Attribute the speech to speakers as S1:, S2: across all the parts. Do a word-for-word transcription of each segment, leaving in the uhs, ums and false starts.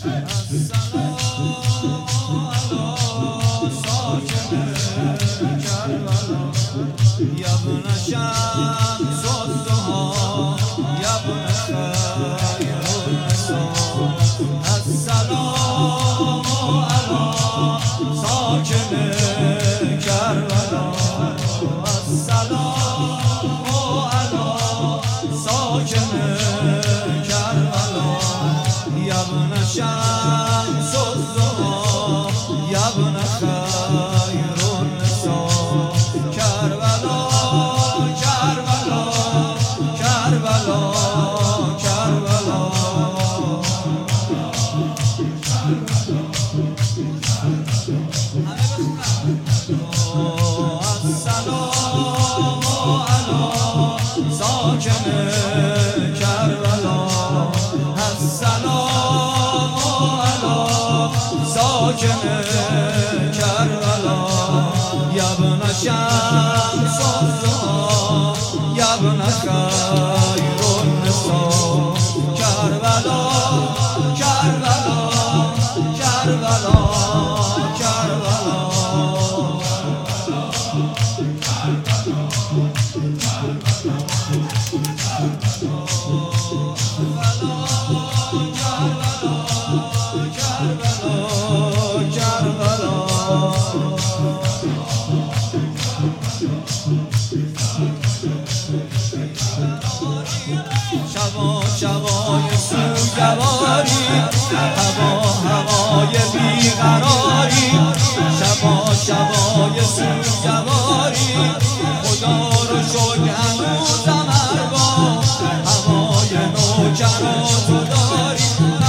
S1: شبای سوگواری، هوا هوای بیقراری، شبا شبای سوگواری، خدا رو شکر هنوزم ارباب هوای نوکرات رو داری.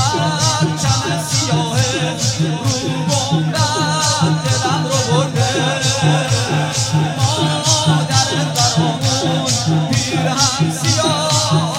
S1: پرچم سیاه رو گنبد دلم رو برده، مادر برامون پیرهن سیاه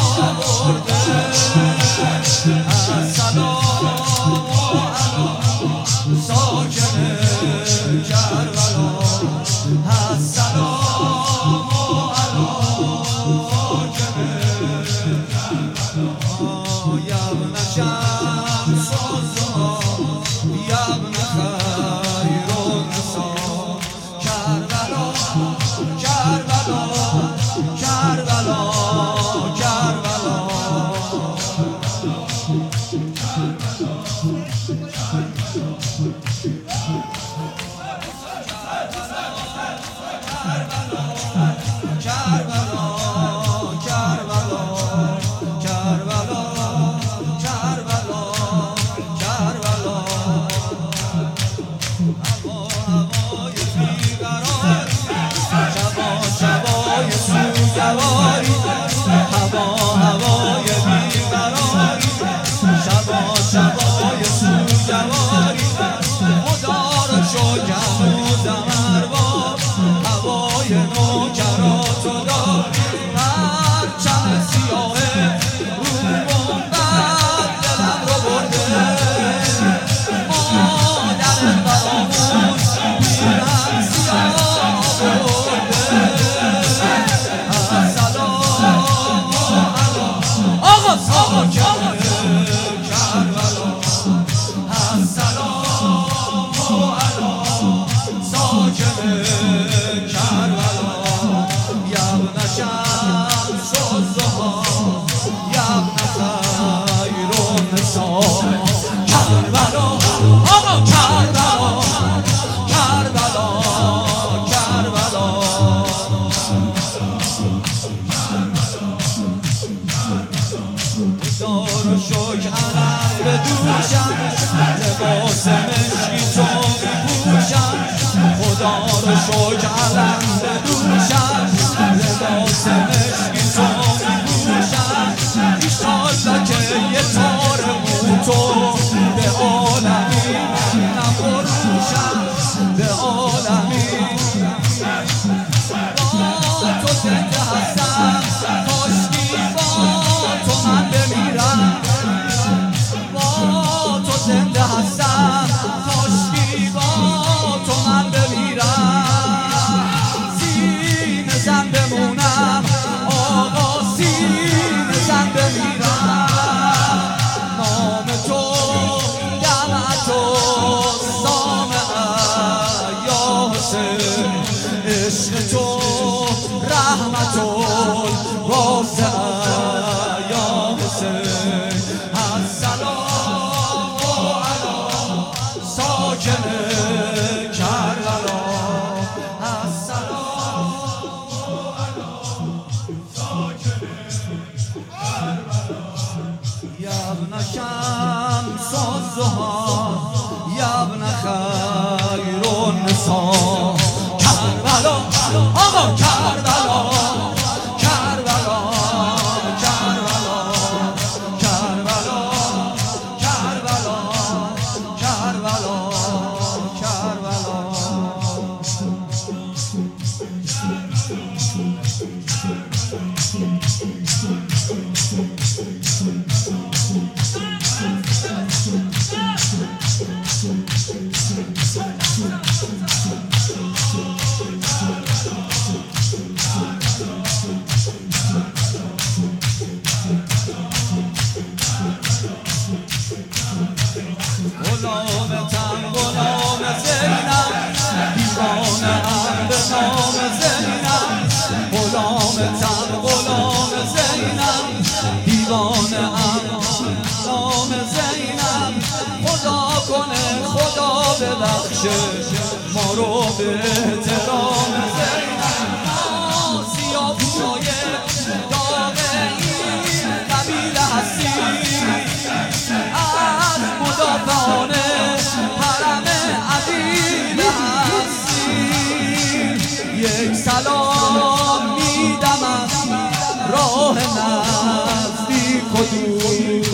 S1: لباس مشکی تو میپوشم، خدا رو شکر علم بدوشم، لباس مشکی تو میپوشم، ایشالله که یه تار مو تو به عالمی نفروشم، به عالمی با تو زنده هستم، کاشکی با تو من بمیرم، زنده هستم کاشکی با تو من بمیرم، سینه زن بمونم آقا، سینه زن بمیرم، نام تو کنه خدا ببخشه ما رو به احترام سیاه‌پوشای داغ این قبیله هستی از مدافعان حرم عدیل هستی یک سلام میدم از راه نزدیک و دور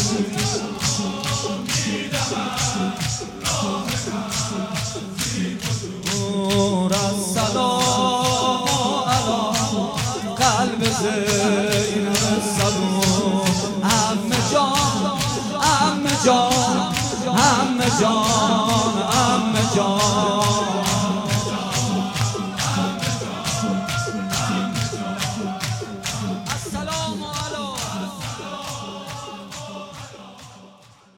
S1: از سلام علی قلب زین سلام عمه جان عمه جان عمه جان عمه جان